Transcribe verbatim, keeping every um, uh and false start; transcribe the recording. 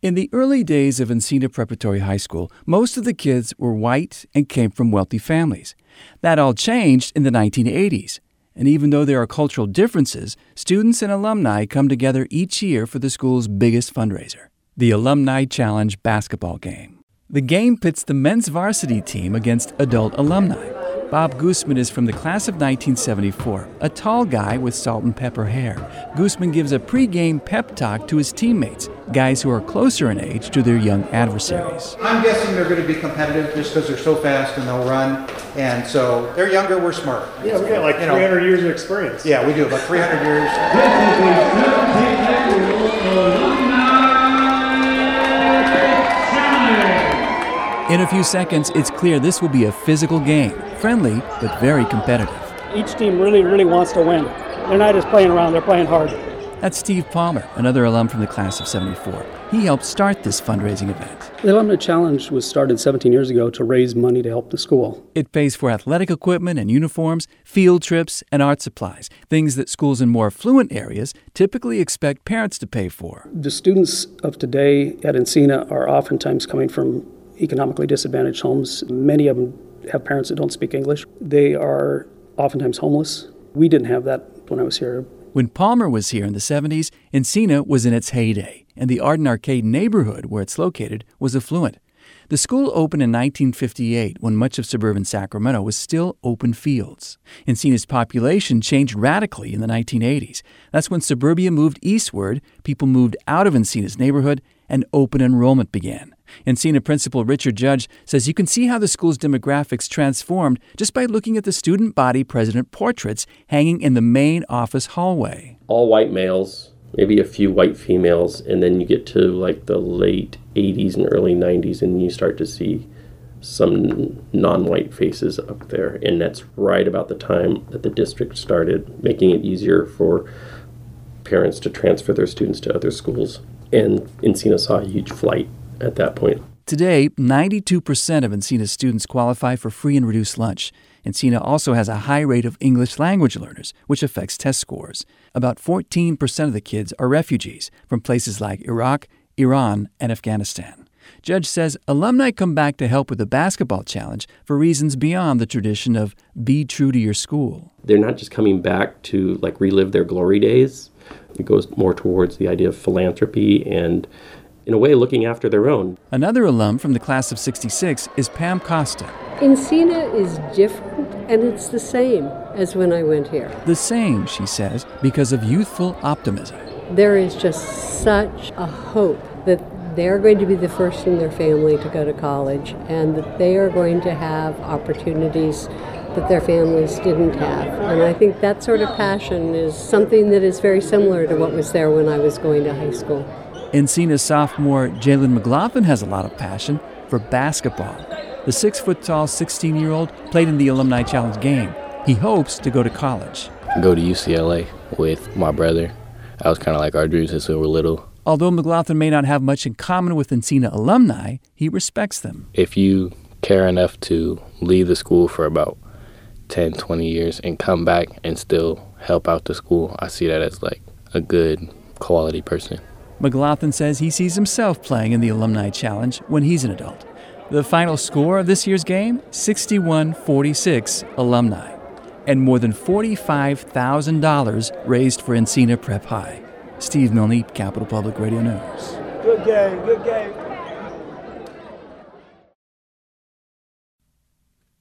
In the early days of Encina Preparatory High School, most of the kids were white and came from wealthy families. That all changed in the nineteen eighties. And even though there are cultural differences, students and alumni come together each year for the school's biggest fundraiser, the Alumni Challenge basketball game. The game pits the men's varsity team against adult alumni. Bob Guzman is from the class of nineteen seventy-four, a tall guy with salt and pepper hair. Guzman gives a pre-game pep talk to his teammates, guys who are closer in age to their young adversaries. I'm guessing they're going to be competitive just because they're so fast and they'll run. And so they're younger, we're smart. Yeah, we got like three hundred you know, years of experience. Yeah, we do, about three hundred years. In a few seconds, it's clear this will be a physical game, friendly but very competitive. Each team really, really wants to win. They're not just playing around, they're playing hard. That's Steve Palmer, another alum from the class of seventy-four. He helped start this fundraising event. The Alumni Challenge was started seventeen years ago to raise money to help the school. It pays for athletic equipment and uniforms, field trips, and art supplies, things that schools in more affluent areas typically expect parents to pay for. The students of today at Encina are oftentimes coming from economically disadvantaged homes. Many of them have parents that don't speak English. They are oftentimes homeless. We didn't have that when I was here. When Palmer was here in the seventies, Encina was in its heyday, and the Arden Arcade neighborhood where it's located was affluent. The school opened in nineteen fifty-eight when much of suburban Sacramento was still open fields. Encina's population changed radically in the nineteen eighties. That's when suburbia moved eastward, people moved out of Encina's neighborhood, and open enrollment began. Encina Principal Richard Judge says you can see how the school's demographics transformed just by looking at the student body president portraits hanging in the main office hallway. All white males, maybe a few white females, and then you get to like the late eighties and early nineties and you start to see some non-white faces up there. And that's right about the time that the district started making it easier for parents to transfer their students to other schools. And Encina saw a huge flight at that point. Today, ninety-two percent of Encina's students qualify for free and reduced lunch. Encina also has a high rate of English language learners, which affects test scores. About fourteen percent of the kids are refugees from places like Iraq, Iran, and Afghanistan. Judge says alumni come back to help with the basketball challenge for reasons beyond the tradition of be true to your school. They're not just coming back to like relive their glory days. It goes more towards the idea of philanthropy and, in a way, looking after their own. Another alum from the class of sixty-six is Pam Costa. Encina is different, and it's the same as when I went here. The same, she says, because of youthful optimism. There is just such a hope that they're going to be the first in their family to go to college, and that they are going to have opportunities that their families didn't have. And I think that sort of passion is something that is very similar to what was there when I was going to high school. Encina sophomore Jalen McLaughlin has a lot of passion for basketball. The six-foot-tall sixteen-year-old played in the Alumni Challenge game. He hopes to go to college. Go to U C L A with my brother. That was kind of like our dreams since we were little. Although McLaughlin may not have much in common with Encina alumni, he respects them. If you care enough to leave the school for about ten, twenty years and come back and still help out the school, I see that as like a good quality person. McLaughlin says he sees himself playing in the Alumni Challenge when he's an adult. The final score of this year's game, sixty-one forty-six alumni, and more than forty-five thousand dollars raised for Encina Prep High. Steve Milne, Capital Public Radio News. Good game, good game.